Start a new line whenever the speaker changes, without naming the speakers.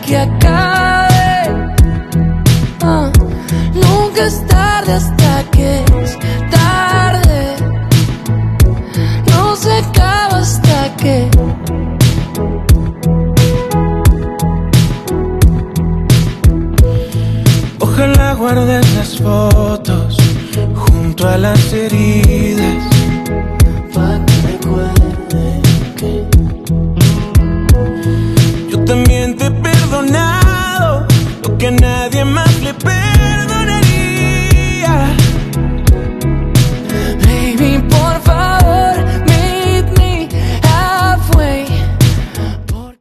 que acabe. Nunca es tarde hasta que es tarde. No se acaba hasta que
ojalá guardes las fotos junto a las heridas